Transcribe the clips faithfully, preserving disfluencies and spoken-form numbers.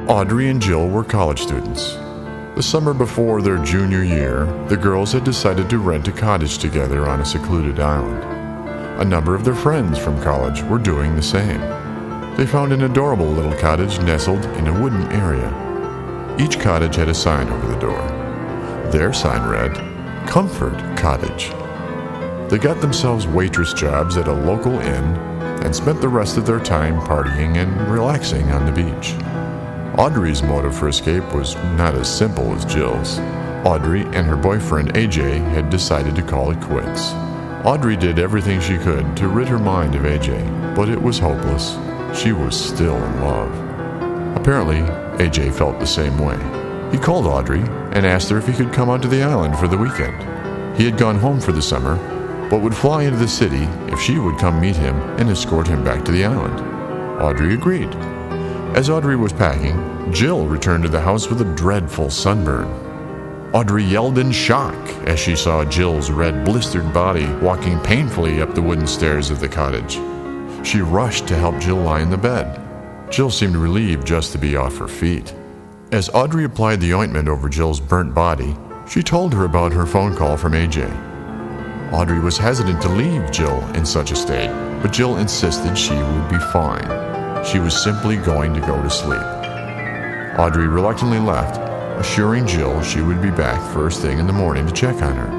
Audrey and Jill were college students. The summer before their junior year, the girls had decided to rent a cottage together on a secluded island. A number of their friends from college were doing the same. They found an adorable little cottage nestled in a wooden area. Each cottage had a sign over the door. Their sign read, Comfort Cottage. They got themselves waitress jobs at a local inn and spent the rest of their time partying and relaxing on the beach. Audrey's motive for escape was not as simple as Jill's. Audrey and her boyfriend A J had decided to call it quits. Audrey did everything she could to rid her mind of A J, but it was hopeless. She was still in love. Apparently, A J felt the same way. He called Audrey and asked her if he could come onto the island for the weekend. He had gone home for the summer, but would fly into the city if she would come meet him and escort him back to the island. Audrey agreed. As Audrey was packing, Jill returned to the house with a dreadful sunburn. Audrey yelled in shock as she saw Jill's red, blistered body walking painfully up the wooden stairs of the cottage. She rushed to help Jill lie in the bed. Jill seemed relieved just to be off her feet. As Audrey applied the ointment over Jill's burnt body, she told her about her phone call from A J. Audrey was hesitant to leave Jill in such a state, but Jill insisted she would be fine. She was simply going to go to sleep. Audrey reluctantly left, assuring Jill she would be back first thing in the morning to check on her.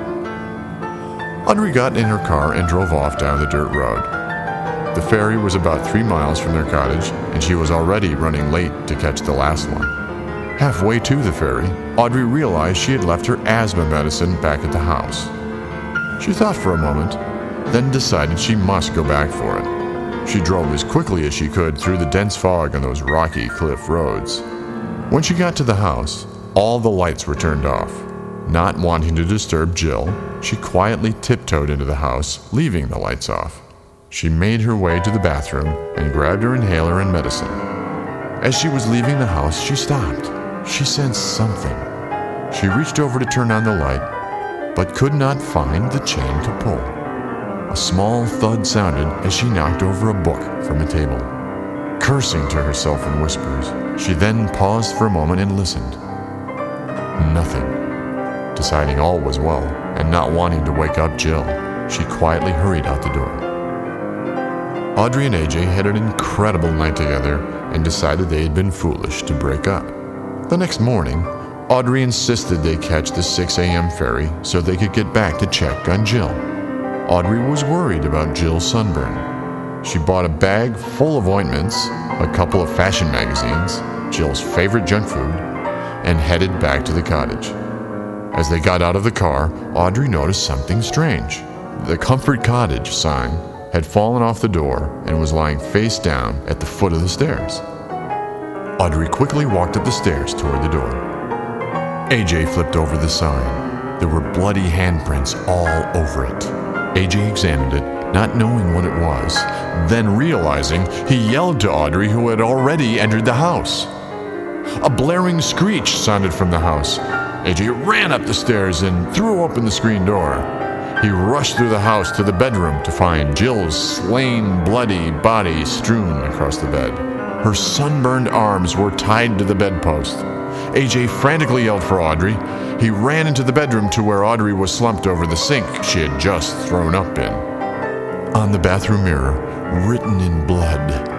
Audrey got in her car and drove off down the dirt road. The ferry was about three miles from their cottage, and she was already running late to catch the last one. Halfway to the ferry, Audrey realized she had left her asthma medicine back at the house. She thought for a moment, then decided she must go back for it. She drove as quickly as she could through the dense fog on those rocky cliff roads. When she got to the house, all the lights were turned off. Not wanting to disturb Jill, she quietly tiptoed into the house, leaving the lights off. She made her way to the bathroom and grabbed her inhaler and medicine. As she was leaving the house, she stopped. She sensed something. She reached over to turn on the light, but could not find the chain to pull. A small thud sounded as she knocked over a book from a table. Cursing to herself in whispers, she then paused for a moment and listened. Nothing. Deciding all was well, and not wanting to wake up Jill, she quietly hurried out the door. Audrey and A J had an incredible night together and decided they had been foolish to break up. The next morning, Audrey insisted they catch the six a.m. ferry so they could get back to check on Jill. Audrey was worried about Jill's sunburn. She bought a bag full of ointments, a couple of fashion magazines, Jill's favorite junk food, and headed back to the cottage. As they got out of the car, Audrey noticed something strange. The Comfort Cottage sign had fallen off the door and was lying face down at the foot of the stairs. Audrey quickly walked up the stairs toward the door. A J flipped over the sign. There were bloody handprints all over it. A J examined it, not knowing what it was. Then realizing, he yelled to Audrey, who had already entered the house. A blaring screech sounded from the house. A J ran up the stairs and threw open the screen door. He rushed through the house to the bedroom to find Jill's slain, bloody body strewn across the bed. Her sunburned arms were tied to the bedpost. A J frantically yelled for Audrey. He ran into the bedroom to where Audrey was slumped over the sink she had just thrown up in. On the bathroom mirror, written in blood,